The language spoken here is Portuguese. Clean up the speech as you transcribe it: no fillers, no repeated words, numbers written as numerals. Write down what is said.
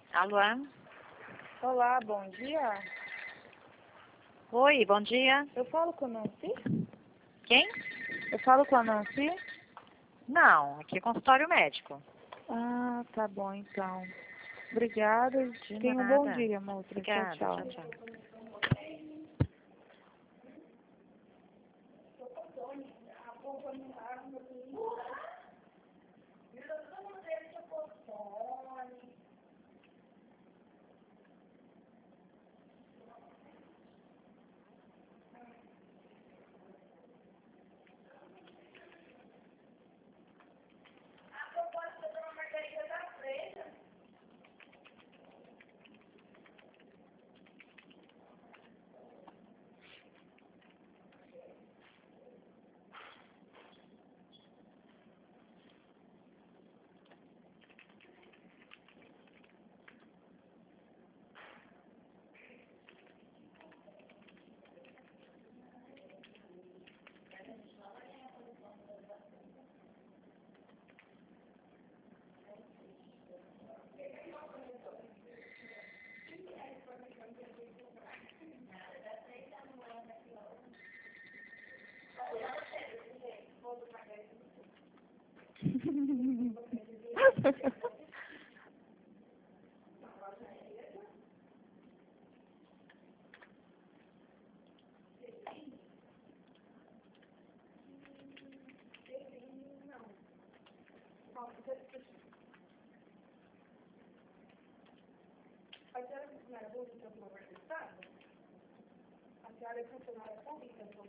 Alô? Olá, bom dia. Oi, bom dia. Eu falo com a Nancy? Quem? Eu falo com a Nancy? Não, aqui é consultório médico. Ah, tá bom então. Obrigada e De tenha um bom nada. dia, moça. Obrigada, Tchau, tchau, tchau. tchau. A senhora é funcionária pública do governo do Estado? A senhora é funcionária pública do